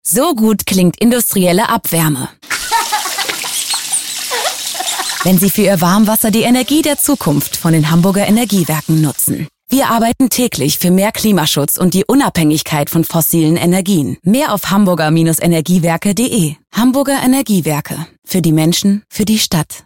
So gut klingt industrielle Abwärme. Wenn Sie für Ihr Warmwasser die Energie der Zukunft von den Hamburger Energiewerken nutzen. Wir arbeiten täglich für mehr Klimaschutz und die Unabhängigkeit von fossilen Energien. Mehr auf hamburger-energiewerke.de. Hamburger Energiewerke. Für die Menschen, für die Stadt.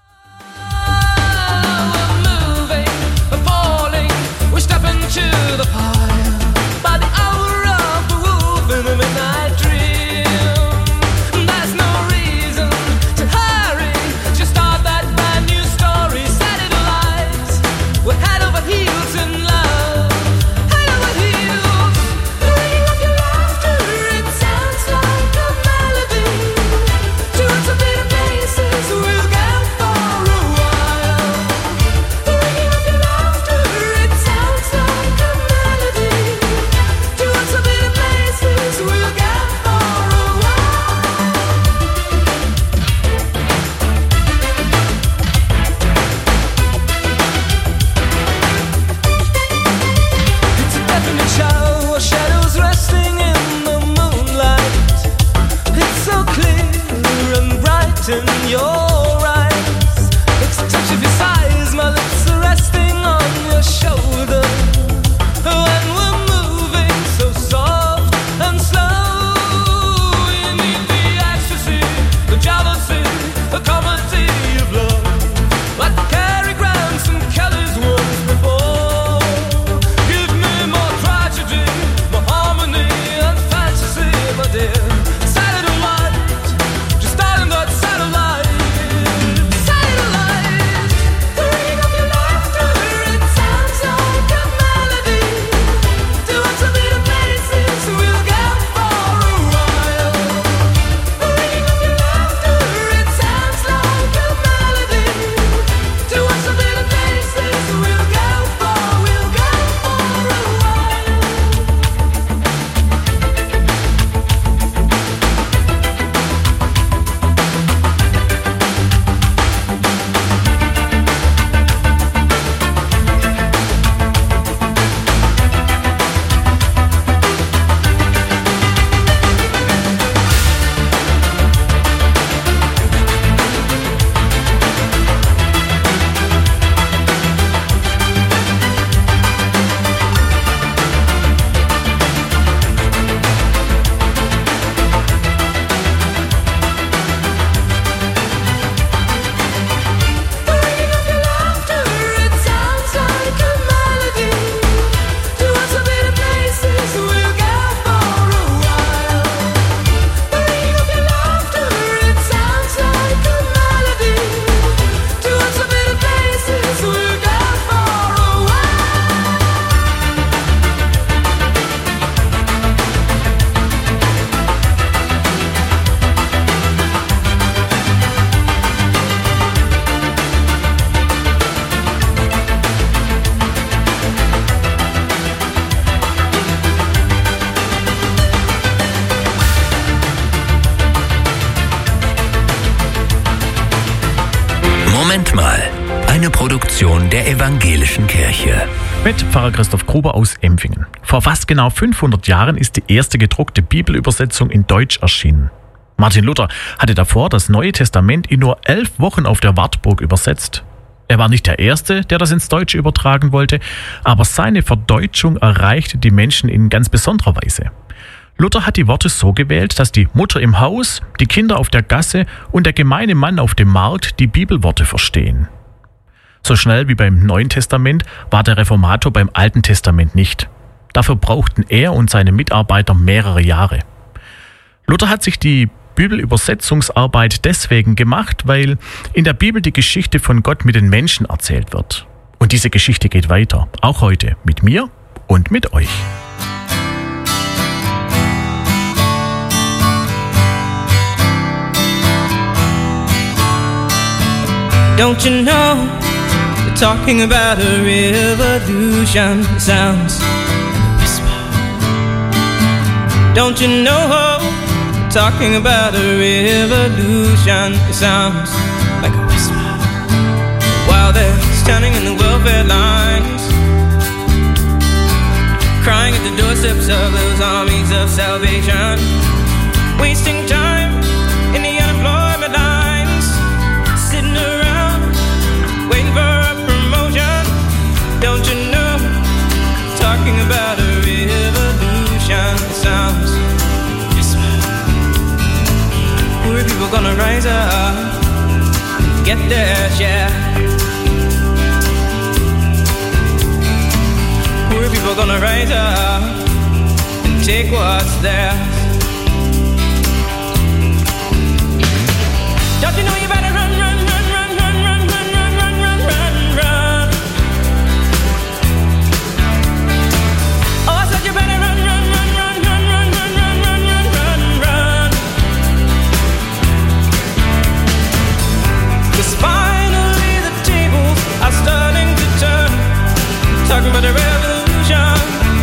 Moment mal, eine Produktion der Evangelischen Kirche. Mit Pfarrer Christoph Gruber aus Empfingen. Vor fast genau 500 Jahren ist die erste gedruckte Bibelübersetzung in Deutsch erschienen. Martin Luther hatte davor das Neue Testament in nur 11 Wochen auf der Wartburg übersetzt. Er war nicht der Erste, der das ins Deutsche übertragen wollte, aber seine Verdeutschung erreichte die Menschen in ganz besonderer Weise. Luther hat die Worte so gewählt, dass die Mutter im Haus, die Kinder auf der Gasse und der gemeine Mann auf dem Markt die Bibelworte verstehen. So schnell wie beim Neuen Testament war der Reformator beim Alten Testament nicht. Dafür brauchten er und seine Mitarbeiter mehrere Jahre. Luther hat sich die Bibelübersetzungsarbeit deswegen gemacht, weil in der Bibel die Geschichte von Gott mit den Menschen erzählt wird. Und diese Geschichte geht weiter, auch heute, mit mir und mit euch. Don't you know, they're talking about a revolution. It sounds like a whisper. Don't you know, they're talking about a revolution. It sounds like a whisper. While they're standing in the welfare lines, crying at the doorsteps of those armies of salvation, wasting time in the unemployment lines, sitting around waiting for a promotion. Don't you know, talking about a revolution sounds just poor people gonna rise up, get their share. Poor people gonna rise up and take what's theirs. Don't you know you better run, run, run, run, run, run, run, run, run, run, run, run. Oh, I said you better run, run, run, run, run, run, run, run, run, run, run, run. 'Cause finally the tables are starting to turn, talking about the revolution.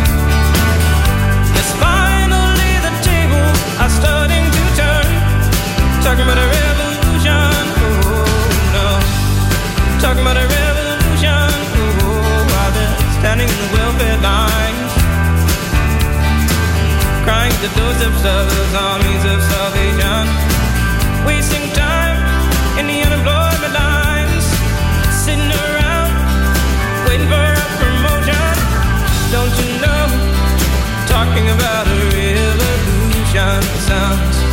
Yes, finally the tables are starting to turn, talking about a revolution. Oh no, talking about a revolution. Oh, while they're standing in the welfare lines, crying at the doorsteps of those armies of salvation, wasting time in the unemployment lines, sitting around waiting for a promotion. Don't you know, talking about a revolution sounds